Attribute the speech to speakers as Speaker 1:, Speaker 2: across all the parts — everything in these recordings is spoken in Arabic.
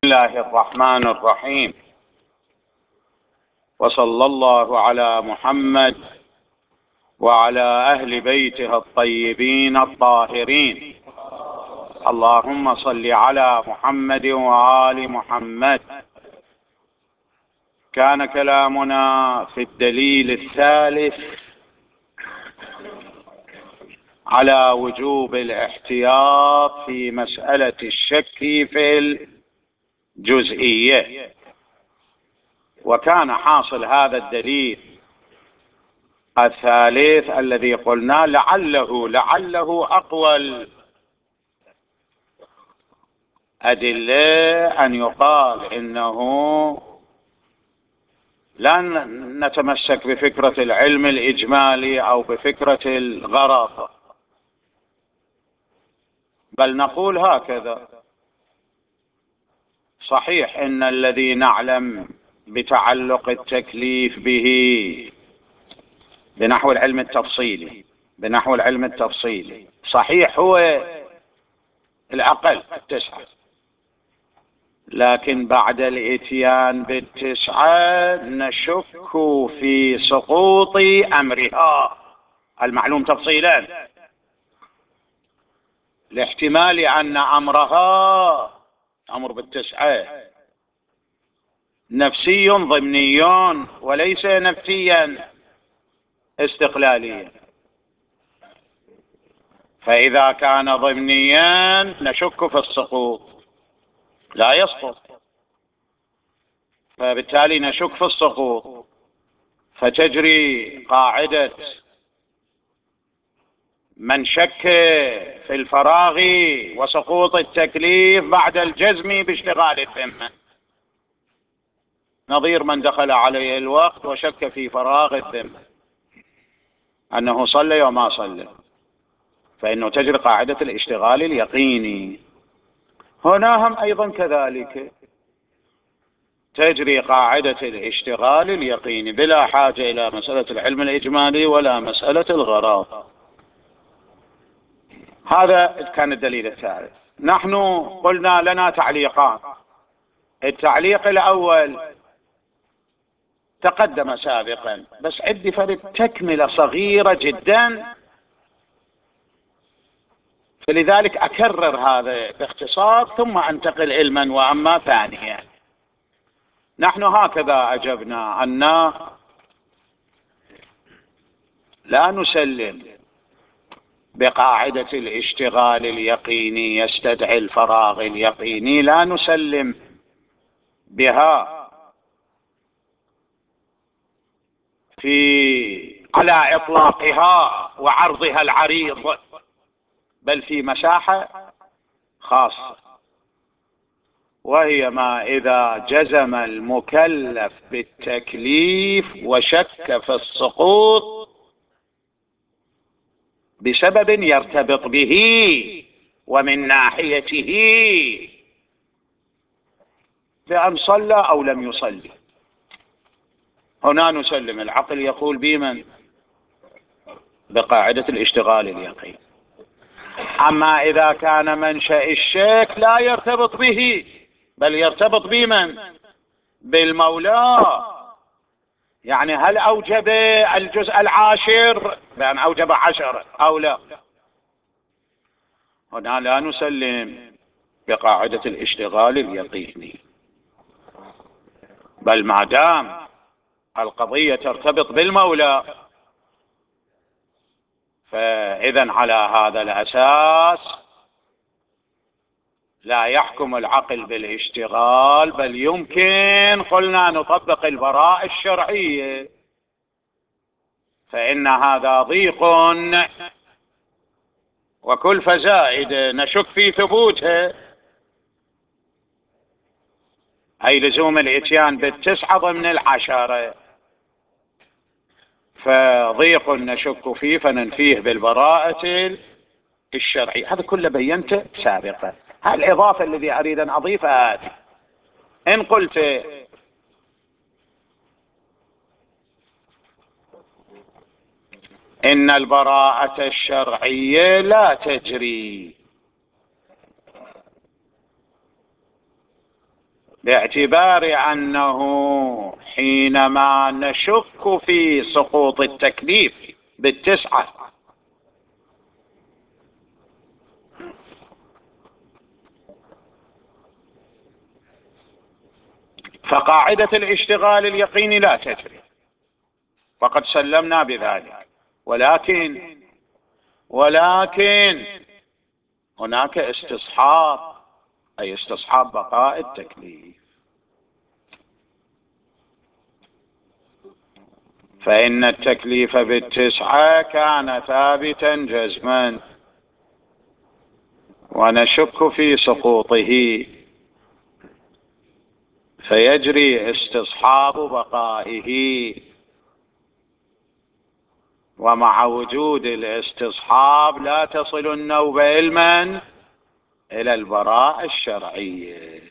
Speaker 1: الله الرحمن الرحيم، وصلى الله على محمد وعلى أهل بيته الطيبين الطاهرين. اللهم صل على محمد وآل محمد. كان كلامنا في الدليل الثالث على وجوب الاحتياط في مسألة الشك في الجزئية، وكان حاصل هذا الدليل الثالث الذي قلنا لعله أقوى الأدلة أن يقال إنه لا نتمسك بفكرة العلم الإجمالي أو بفكرة الغرض، بل نقول هكذا: صحيح إن الذي نعلم بتعلق التكليف به بنحو العلم التفصيلي صحيح هو الأقل 9، لكن بعد الإتيان ب9 نشك في سقوط أمرها المعلوم تفصيلا، لاحتمال أن أمرها أمر ب9 نفسي ضمني وليس نفسيا استقلاليا، فإذا كان ضمنيا نشك في السقوط، لا يسقط، فبالتالي نشك في السقوط، فتجري قاعدة من شك في الفراغ وسقوط التكليف بعد الجزم باشتغال الذمة، نظير من دخل عليه الوقت وشك في فراغ الذمة أنه صلى وما صلى، فإنه تجري قاعدة الاشتغال اليقيني. هنا هم أيضا كذلك تجري قاعدة الاشتغال اليقيني بلا حاجة إلى مسألة العلم الإجمالي ولا مسألة الغرض. هذا كان الدليل الثالث. نحن قلنا لنا تعليقان. التعليق الأول تقدم سابقا، بس عندي فرد تكملة صغيرة جدا، فلذلك أكرر هذا باختصار ثم أنتقل علما وأما ثانيا. نحن هكذا أجبنا أن لا نسلم بقاعدة الاشتغال اليقيني يستدعي الفراغ اليقيني، لا نسلم بها على إطلاقها وعرضها العريض، بل في مساحة خاصة، وهي ما إذا جزم المكلف بالتكليف وشك في السقوط بسبب يرتبط به ومن ناحيته بأن صلى أو لم يصلي، هنا نسلم. العقل يقول بمن؟ بقاعدة الاشتغال اليقين. أما إذا كان منشأ الشك لا يرتبط به بل يرتبط بمن؟ بالمولى، يعني هل أوجب الجزء العاشر بأن أوجب 10 أو لا؟ هنا لا نسلم بقاعدة الاشتغال اليقيني، بل ما دام القضية ترتبط بالمولى فإذا على هذا الأساس لا يحكم العقل بالاشتغال، بل يمكن قلنا نطبق البراءة الشرعية، فإن هذا ضيق وكلفة زائدة نشك في ثبوتها، أي لزوم الإتيان ب9 ضمن 10، فضيق نشك فيه فننفيه بالبراءة الشرعية. هذا كله بينته سابقا. الإضافة الذي أريد أن أضيفها هذه: إن قلت إن البراءة الشرعية لا تجري باعتبار أنه حينما نشك في سقوط التكليف بالتسعة فقاعدة الاشتغال اليقيني لا تجري، فقد سلمنا بذلك. ولكن هناك استصحاب، أي استصحاب بقاء التكليف. فإن التكليف بالتسعة كان ثابتا جزما ونشك في سقوطه، فيجري استصحاب بقائه. ومع وجود الاستصحاب لا تصل النوبة علما إلى البراءة الشرعية.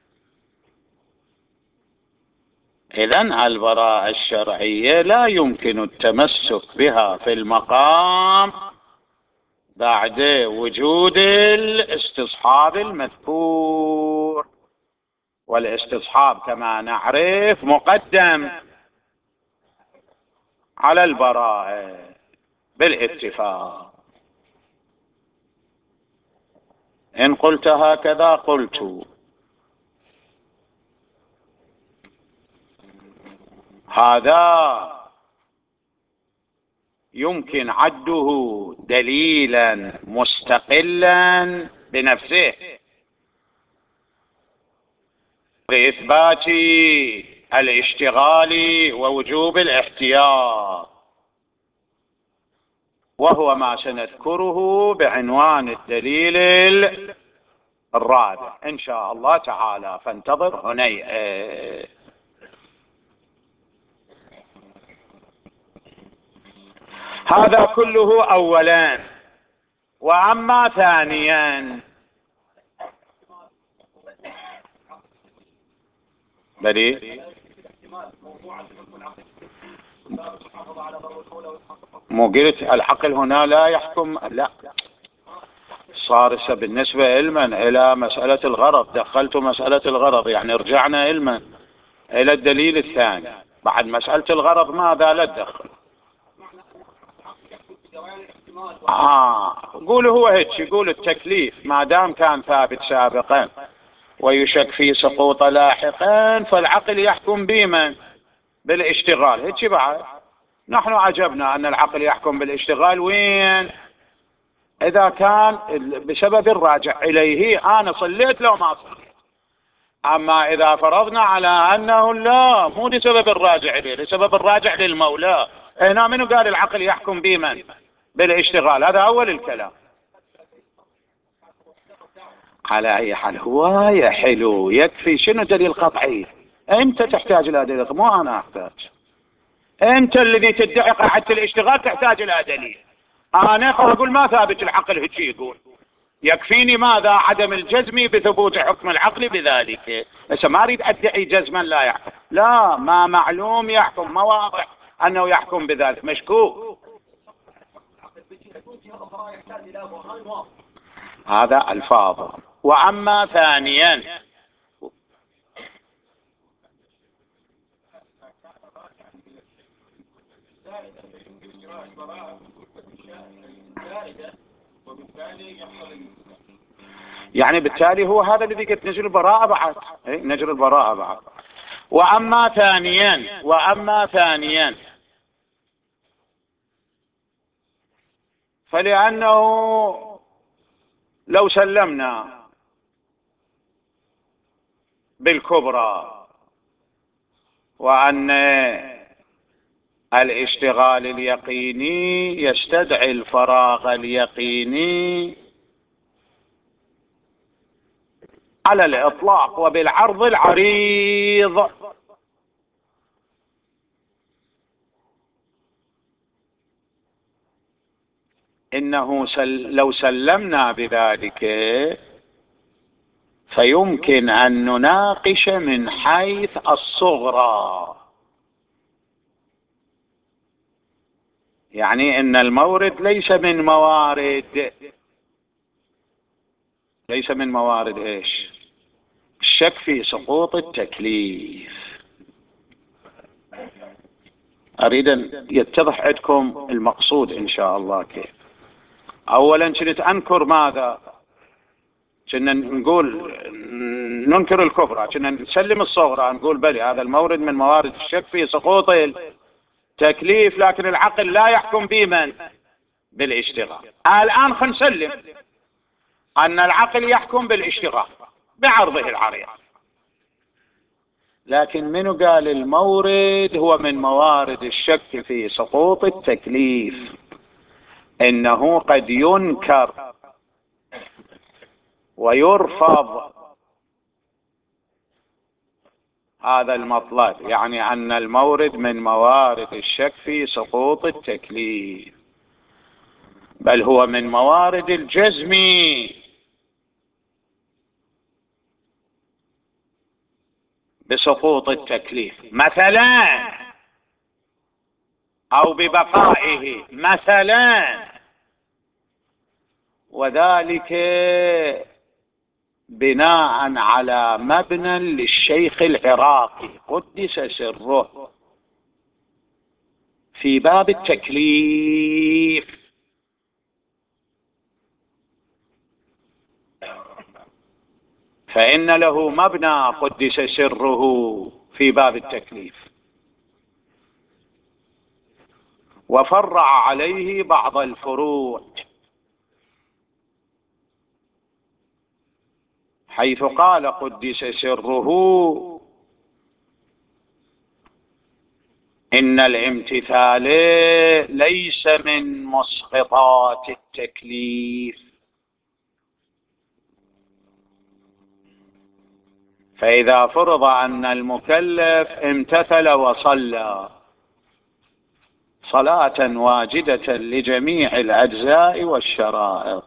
Speaker 1: إذن البراءة الشرعية لا يمكن التمسك بها في المقام بعد وجود الاستصحاب المذكور، والاستصحاب كما نعرف مقدم على البراءة بالاتفاق. إن قلت هكذا قلت هذا يمكن عده دليلا مستقلا بنفسه لإثبات الاشتغال ووجوب الاحتياط، وهو ما سنذكره بعنوان الدليل الرابع إن شاء الله تعالى، فانتظر هنيئة. هذا كله أولا. وأما ثانيا بدي مو قلت العقل هنا لا يحكم، لا صار بالنسبة علما إلى مسألة الغرض، دخلت مسألة الغرض، يعني رجعنا علما إلى الدليل الثاني. بعد مسألة الغرض ماذا لا تدخل؟ قول هو هيك، يقول التكليف ما دام كان ثابت سابقا ويشك في سقوط لاحقا فالعقل يحكم بمن؟ بالاشتغال. هيك بعد نحن عجبنا أن العقل يحكم بالاشتغال وين؟ إذا كان بسبب الراجع إليه أنا صليت لو ما صليت. أما إذا فرضنا على أنه لا، مو لسبب الراجع إليه، لسبب الراجع للمولى، هنا منو قال العقل يحكم بمن؟ بالاشتغال. هذا أول الكلام. على أي حال هو يا حلو يكفي شنو دليل قطعي؟ أنت تحتاج إلى دليل، مو أنا أحتاج. أنت الذي تدعي قاعدة الاشتغال تحتاج إلى دليل. أنا أقول ما ثابت العقل هيك يقول، يكفيني ماذا؟ عدم الجزم بثبوت حكم العقل بذلك. بس ما أريد أدعي جزما لا يحكم، لا، ما معلوم يحكم، ما واضح أنه يحكم بذلك، مشكوك. هذا الفاظ. وأما ثانيا يعني بالتالي هو هذا الذي قلت نجر البراءة بعد، نجر البراءة بعد. وأما ثانيا فلأنه لو سلمنا بالكبرى وأن الاشتغال اليقيني يستدعي الفراغ اليقيني على الإطلاق وبالعرض العريض، إنه لو سلمنا بذلك فيمكن أن نناقش من حيث الصغرى، يعني إن المورد ليس من موارد إيش؟ الشك في سقوط التكليف. أريد أن يتضح عندكم المقصود إن شاء الله كيف. أولا كنت أنكر ماذا؟ كنا نقول ننكر الكفر، كنا نسلم الصغرى، نقول بلي هذا المورد من موارد الشك في سقوط التكليف، لكن العقل لا يحكم بمن؟ بالاشتغال. الآن خلينا نسلم أن العقل يحكم بالاشتغال بعرضه العريض، لكن منو قال المورد هو من موارد الشك في سقوط التكليف؟ إنه قد ينكر ويرفض هذا المطلب، يعني أن المورد من موارد الشك في سقوط التكليف، بل هو من موارد الجزم بسقوط التكليف مثلا، أو ببقائه مثلا، وذلك بناء على مبنى للشيخ العراقي قدس سره في باب التكليف. فإن له مبنى قدس سره في باب التكليف، وفرع عليه بعض الفروع، حيث قال قدس سره إن الامتثال ليس من مسقطات التكليف، فإذا فرض أن المكلف امتثل وصلى صلاة واجدة لجميع الأجزاء والشرائط،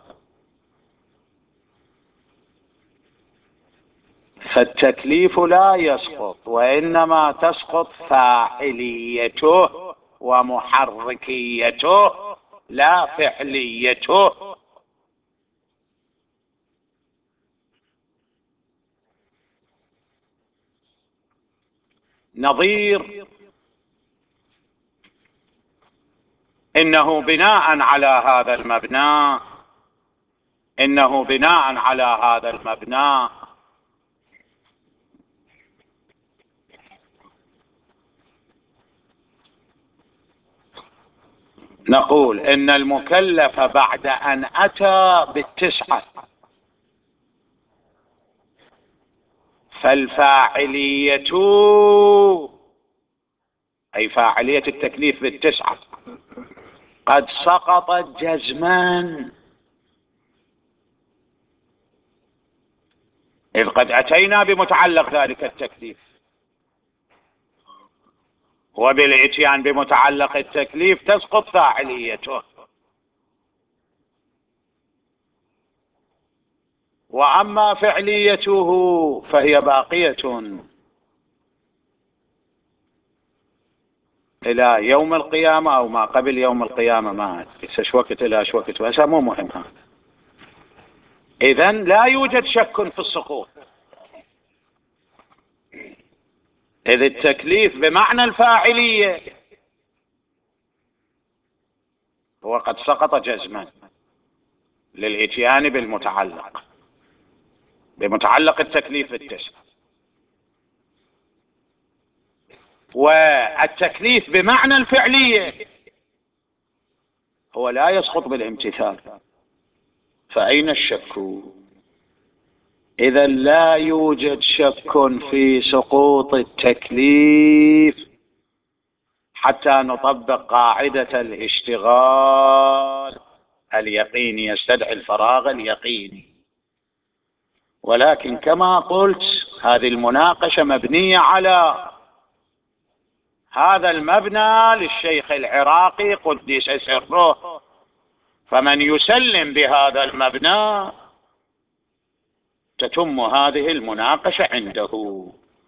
Speaker 1: فالتكليف لا يسقط، وإنما تسقط فاعليته ومحركيته لا فعليته. نظير إنه بناء على هذا المبنى، إنه بناء على هذا المبنى نقول إن المكلف بعد أن أتى بالتسعة فالفاعلية أي فاعلية التكليف بالتسعة قد سقطت جزما، إذ قد أتينا بمتعلق ذلك التكليف، وبالإتيان بمتعلق التكليف تسقط فاعليته، وأما فعليته فهي باقية إلى يوم القيامة أو ما قبل يوم القيامة، ما أدري شو وقت إلى شو وقت، بس مو مهم هذا. إذن لا يوجد شك في السقوط، إذ التكليف بمعنى الفاعلية هو قد سقط جزما للإتيان بالمتعلق، بمتعلق التكليف بالتسعة، والتكليف بمعنى الفعلية هو لا يسقط بالامتثال، فأين الشك؟ إذا لا يوجد شك في سقوط التكليف حتى نطبق قاعدة الاشتغال اليقيني يستدعي الفراغ اليقيني. ولكن كما قلت هذه المناقشة مبنية على هذا المبنى للشيخ العراقي قدس سره، فمن يسلم بهذا المبنى تتم هذه المناقشة عنده.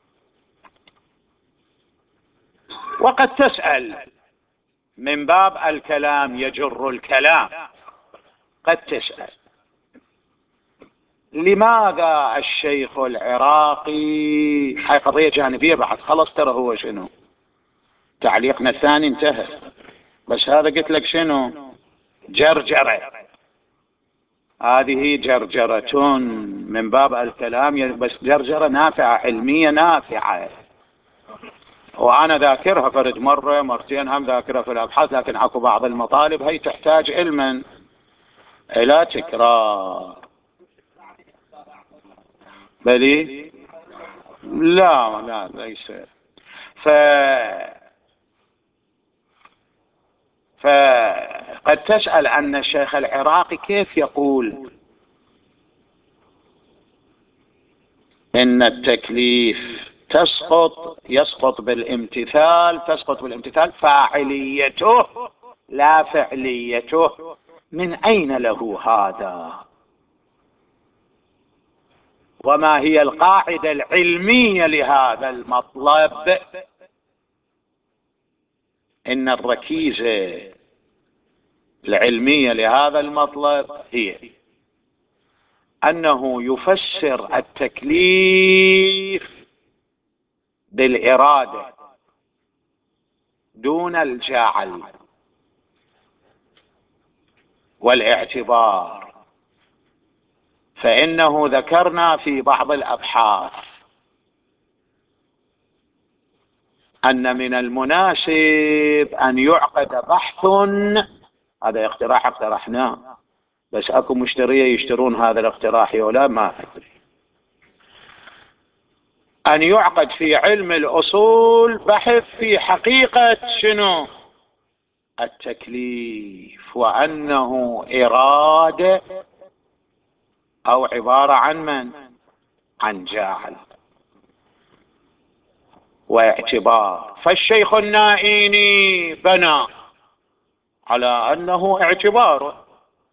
Speaker 1: وقد تسأل من باب الكلام يجر الكلام، قد تسأل لماذا الشيخ العراقي، هاي قضية جانبية بعد، خلص ترى هو شنو تعليقنا الثاني انتهى، بس هذا قلت لك شنو جرجرة، هذه جرجرة من باب الكلام، بس جرجرة نافعة علمية نافعة، وأنا ذاكرها فرد مرة مرتين هم ذاكرها في الأبحاث، لكن أكو بعض المطالب هي تحتاج علما إلى تكرار. بلي لا لا ليس. فقد تسأل أن الشيخ العراقي كيف يقول إن التكليف يسقط بالامتثال فاعليته لا فعليته، من أين له هذا؟ وما هي القاعدة العلمية لهذا المطلب؟ إن الركيزة العلمية لهذا المطلب هي أنه يفسر التكليف بالإرادة دون الجعل والاعتبار. فإنه ذكرنا في بعض الأبحاث أن من المناسب أن يعقد بحث، هذا اقتراح اقترحناه، بس أكو مشترية يشترون هذا الاقتراح ولا ما أدري، أن يعقد في علم الأصول بحث في حقيقة شنو التكليف، وأنه إرادة أو عبارة عن من؟ عن جاعل واعتبار. فالشيخ النائيني بنى على أنه اعتبار،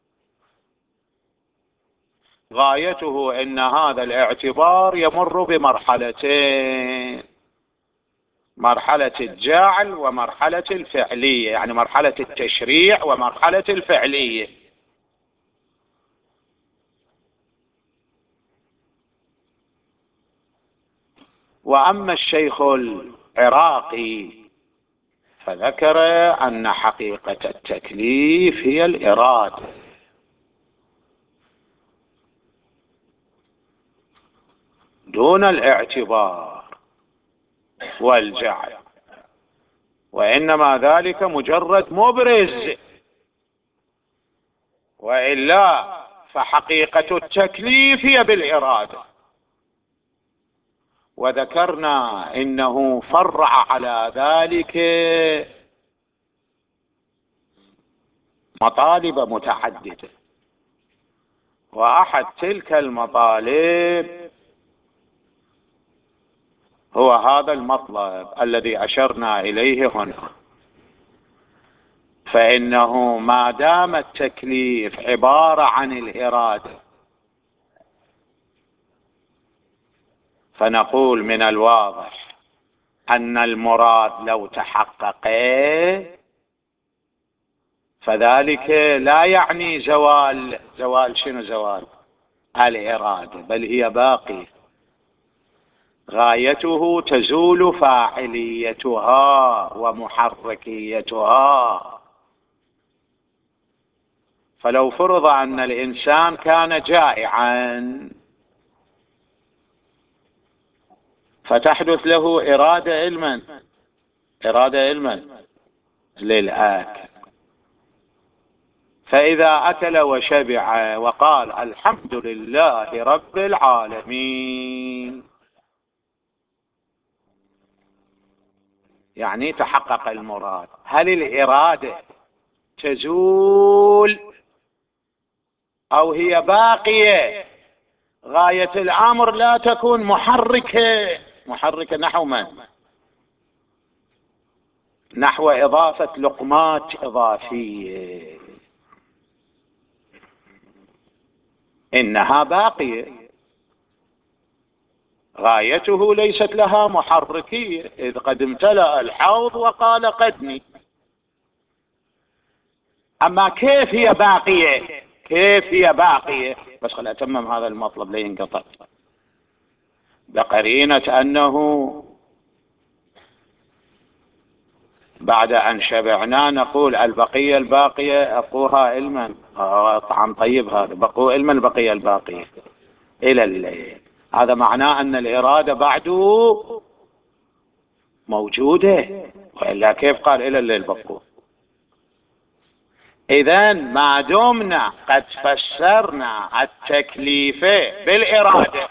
Speaker 1: غايته أن هذا الاعتبار يمر بمرحلتين، مرحلة الجعل ومرحلة الفعلية، يعني مرحلة التشريع ومرحلة الفعلية. وأما الشيخ العراقي فذكر أن حقيقة التكليف هي الإرادة دون الاعتبار والجعل، وإنما ذلك مجرد مبرز، وإلا فحقيقة التكليف هي بالإرادة. وذكرنا إنه فرع على ذلك مطالب متعددة، وأحد تلك المطالب هو هذا المطلب الذي أشرنا إليه هنا. فإنه ما دام التكليف عبارة عن الإرادة، فنقول من الواضح أن المراد لو تحقق فذلك لا يعني زوال شنو زوال الإرادة، بل هي باقية، غايته تزول فاعليتها ومحركيتها. فلو فرض أن الإنسان كان جائعا فتحدث له إرادة علما للآكل، فإذا أكل وشبع وقال الحمد لله رب العالمين، يعني تحقق المراد. هل الإرادة تزول أو هي باقية؟ غاية الأمر لا تكون محركة نحو من؟ نحو إضافة لقمات إضافية، إنها باقية، غايته ليست لها محركية، إذ قد امتلأ الحوض وقال قدني. أما كيف هي باقية؟ كيف هي باقية؟ بس خل أتمم هذا المطلب لينقطع. بقرينة أنه بعد أن شبعنا نقول البقية الباقية أبقوها علما، طعام طيب هذا، بقوا علما البقية الباقية إلى الليل. هذا معناه أن الإرادة بعده موجودة، وإلا كيف قال إلى الليل بقوا؟ إذن ما دمنا قد فسرنا التكليف بالإرادة،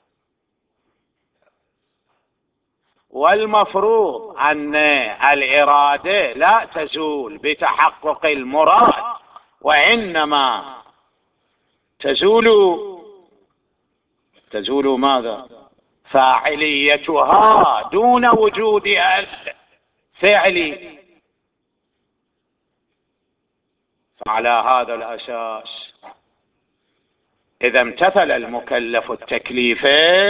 Speaker 1: والمفروض أن الإرادة لا تزول بتحقق المراد، وإنما تزول ماذا؟ فاعليتها دون وجود الفعل. فعلى هذا الأساس إذا امتثل المكلف التكليف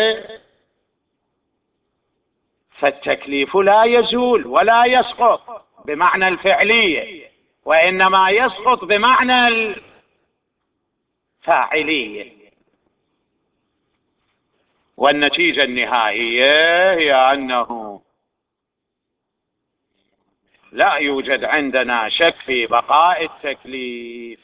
Speaker 1: فالتكليف لا يزول ولا يسقط بمعنى الفعلية، وإنما يسقط بمعنى الفاعلية. والنتيجة النهائية هي أنه لا يوجد عندنا شك في بقاء التكليف،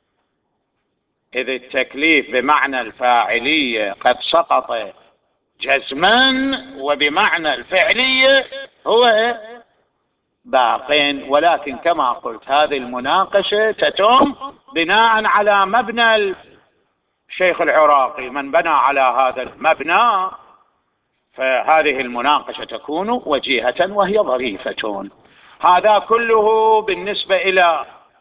Speaker 1: إذ التكليف بمعنى الفاعلية قد سقط جزما، وبمعنى الفعلية هو باق. ولكن كما قلت هذه المناقشة تتم بناء على مبنى الشيخ العراقي. من بنى على هذا المبنى فهذه المناقشة تكون وجيهة وهي ظريفة. هذا كله بالنسبة إلى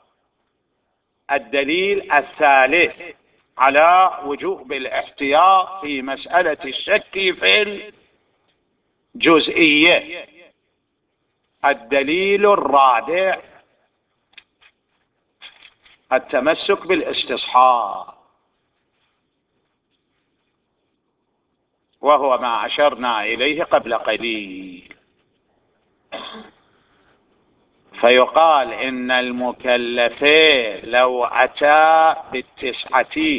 Speaker 1: الدليل الثالث على وجوب الاحتياط في مسألة الشك في الجزئية. الدليل الرابع التمسك بالاستصحاب، وهو ما أشرنا إليه قبل قليل. فيقال إن المكلفين لو أتى بالتسعة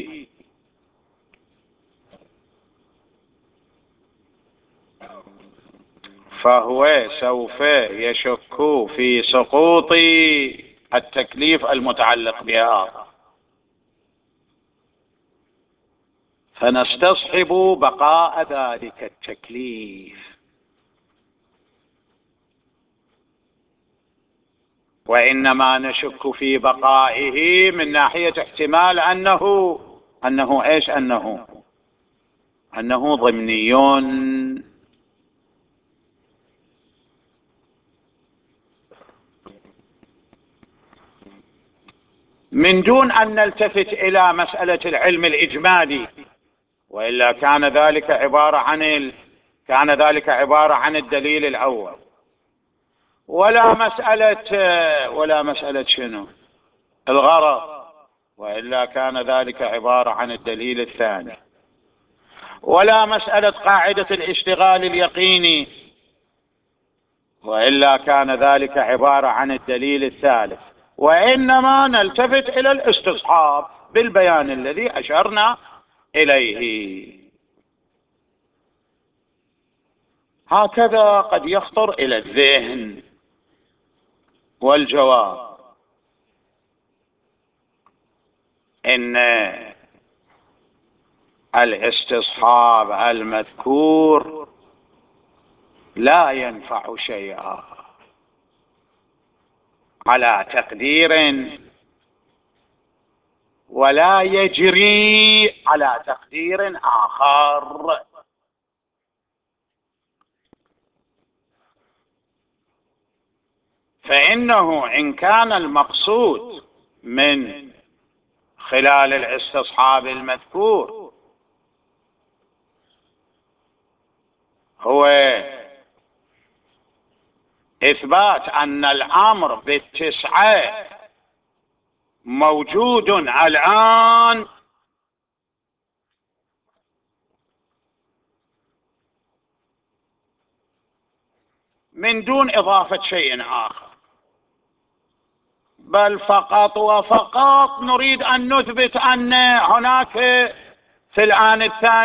Speaker 1: فهو سوف يشك في سقوط التكليف المتعلق بها، فنستصحب بقاء ذلك التكليف، وإنما نشك في بقائه من ناحية احتمال أنه إيش؟ أنه ضمني، من دون أن نلتفت إلى مسألة العلم الإجمالي، وإلا كان ذلك عبارة عن الدليل الأول، ولا مسألة شنو الغرض، وإلا كان ذلك عبارة عن الدليل الثاني، ولا مسألة قاعدة الاشتغال اليقيني، وإلا كان ذلك عبارة عن الدليل الثالث، وإنما نلتفت إلى الاستصحاب بالبيان الذي أشرنا إليه. هكذا قد يخطر إلى الذهن. والجواب إن الاستصحاب المذكور لا ينفع شيئا على تقدير، ولا يجري على تقدير آخر. فإنه إن كان المقصود من خلال الاستصحاب المذكور هو إثبات أن الأمر بالتسعة موجود الآن، من دون إضافة شيء آخر، بل فقط وفقط نريد أن نثبت أن هناك في الآن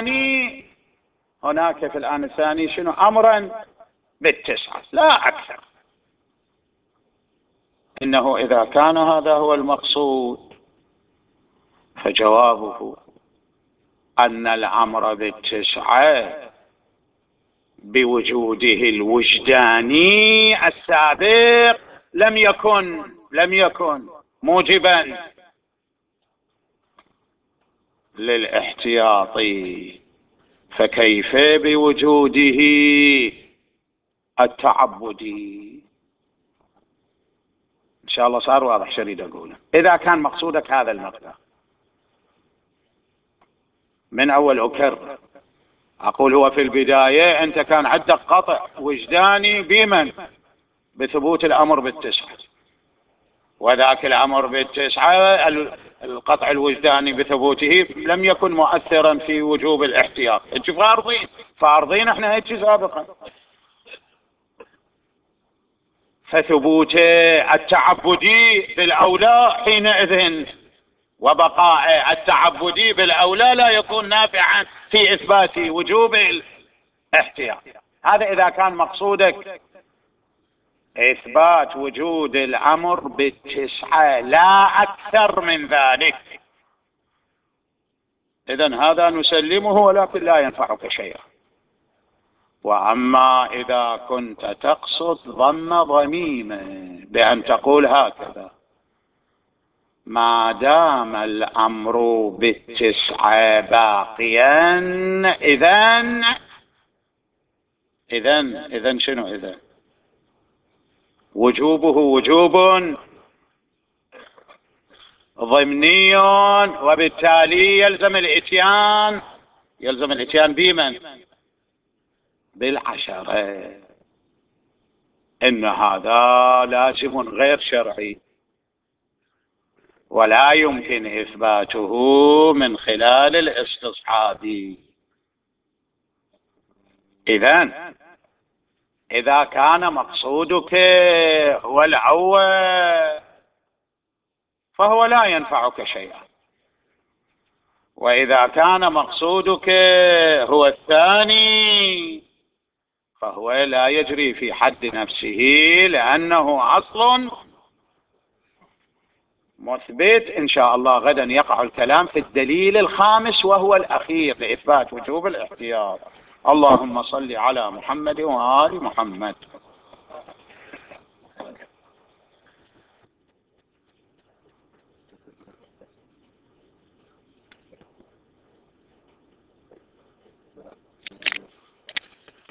Speaker 1: الثاني شنو؟ أمرا بالتسعة لا أكثر. إنه إذا كان هذا هو المقصود فجوابه أن الأمر بالتسعة بوجوده الوجداني السابق لم يكن موجبا للاحتياطي، فكيف بوجوده التعبدي؟ إن شاء الله صار واضح شو أريد أقوله. إذا كان مقصودك هذا المقدار، من أول أكرر أقول هو في البداية أنت كان عندك قطع وجداني بمن؟ بثبوت الأمر بالتسعة، وذاك الأمر بالتسعة القطع الوجداني بثبوته لم يكن مؤثرا في وجوب الاحتياط. انت فارضين احنا هيك سابقا، فثبوت التعبدي بالأولى حينئذ وبقاء التعبدي بالأولى لا يكون نافعا في إثبات وجوب الاحتياط. هذا إذا كان مقصودك إثبات وجود الأمر بالتسعة لا أكثر من ذلك، إذن هذا نسلمه ولكن لا ينفعك شيئا. وأما إذا كنت تقصد ضم ضميمة بأن تقول هكذا: ما دام الأمر بالتسعة باقيا إذن شنو؟ إذن وجوبه وجوب ضمني، وبالتالي يلزم الاتيان بمن؟ بالعشرة. إن هذا لازم غير شرعي ولا يمكن إثباته من خلال الاستصحاب. إذا كان مقصودك هو الأول فهو لا ينفعك شيئا، وإذا كان مقصودك هو الثاني فهو لا يجري في حد نفسه، لأنه أصل مثبت. إن شاء الله غدا يقع الكلام في الدليل الخامس وهو الأخير لإثبات وجوب الاحتياط. اللهم صل على محمد وآل محمد.